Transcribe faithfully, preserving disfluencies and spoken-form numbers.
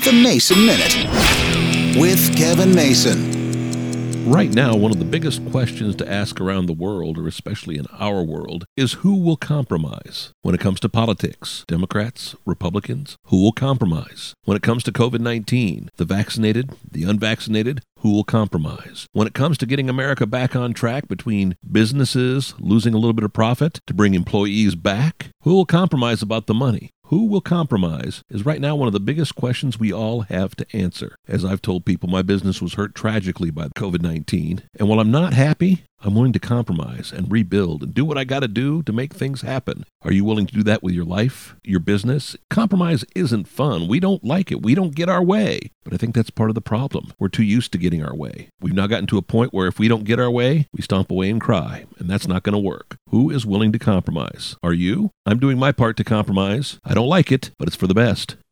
The Mason Minute with Kevin Mason. Right now, one of the biggest questions to ask around the world, or especially in our world, is who will compromise? When it comes to politics, Democrats, Republicans, who will compromise? When it comes to covid nineteen, the vaccinated, the unvaccinated, who will compromise? When it comes to getting America back on track between businesses losing a little bit of profit to bring employees back, who will compromise about the money? Who will compromise is right now one of the biggest questions we all have to answer. As I've told people, my business was hurt tragically by covid nineteen, and while I'm not happy, I'm willing to compromise and rebuild and do what I got to do to make things happen. Are you willing to do that with your life, your business? Compromise isn't fun. We don't like it. We don't get our way. But I think that's part of the problem. We're too used to getting our way. We've now gotten to a point where if we don't get our way, we stomp away and cry, and that's not going to work. Who is willing to compromise? Are you? I'm doing my part to compromise. I don't like it, but it's for the best.